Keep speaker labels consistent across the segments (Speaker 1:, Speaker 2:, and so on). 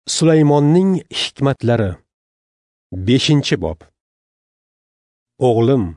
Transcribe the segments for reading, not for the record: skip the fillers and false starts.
Speaker 1: Sulaymonning hikmatlari 5-bob. O'g'lim,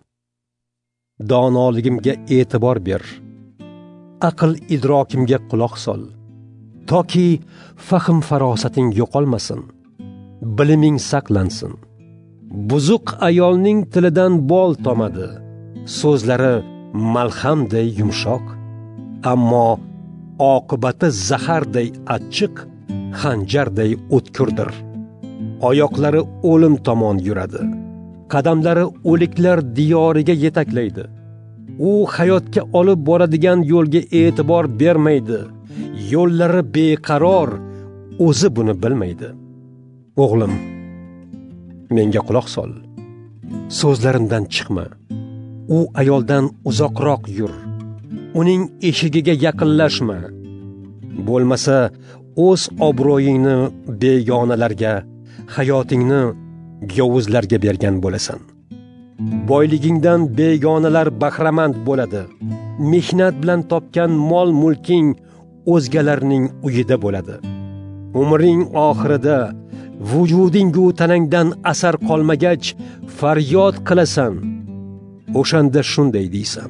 Speaker 1: donoligimga e'tibor ber. Aql idrokimga quloq sol, toki fahm farosating yo'qolmasin, biliming saqlansin. Buzuq ayolning tilidan bol tomadi, so'zlari malhamday yumshoq, ammo oqibati zaharday achchiq, xanjarday o'tkirdir. Oyoqlari o'lim tomon yuradi, qadamlari o'liklar diyoriga yetaklaydi. U hayotga olib boradigan yo'lga e'tibor bermaydi, yo'llari beqaror, o'zi buni bilmaydi. O'g'lim, menga quloq sol, so'zlarimdan chiqma. U ayoldan uzoqroq yur, uning eshigiga yaqinlashma. Bo'lmasa o'z obro'yingni begonalarga, hayotingni yovuzlarga bergan bo'lasan. Boyligingdan begonalar bahramand bo'ladi. Mehnat bilan topgan mol-mulking o'zgalarning uyida bo'ladi. Umring oxirida vujudingu tanangdan asar qolmagach faryod qilasan. O'shanda shunday deysan: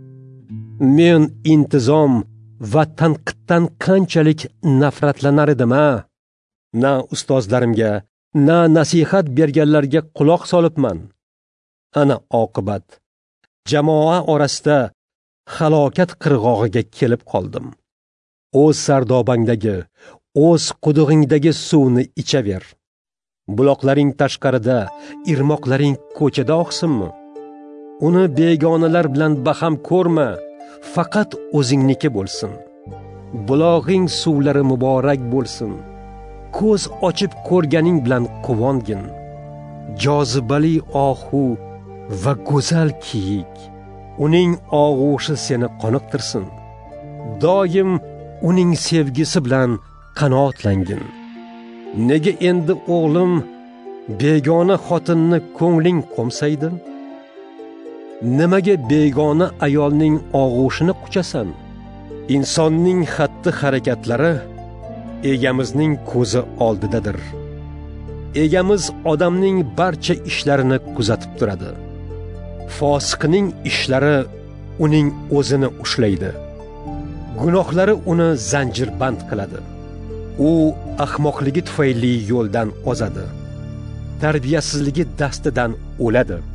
Speaker 1: men intizom va tanqiddan qanchalik nafratlanar edim-a? Na ustozlarimga, na nasihat berganlarga quloq solibman. Ana oqibat, jamoa orasida halokat qirg'og'iga kelib qoldim. O'z sardobangdagi, o'z qudug'ingdagi suvni ichaver. Buloqlaring tashqarida, irmoqlaring ko'chada oqsinmi? Uni begonalar bilan baham ko'rma, faqat o'zingniki bo'lsin. Bulog'ing suvlari muborak bo'lsin. Ko'z ochib ko'rganing bilan quvongin. Jozibali ohu va go'zal kiyik, uning og'ushi seni qoniqtirsin. Doim uning sevgisi bilan qanoatlangin. Nega endi o'g'lim begona xotinni ko'ngling qo'msaydi? Nimaga begona ayolning og'ushini quchasan? Insonning xatti-harakatlari egamizning ko'zi oldidadir. Egamiz odamning barcha ishlarini kuzatib turadi. Fosiqning ishlari uning o'zini ushlaydi. Gunohlari uni zanjirband qiladi. U ahmoqligi tufayli yo'ldan ozadi. Tarbiyasizligi dastidan o'ladi.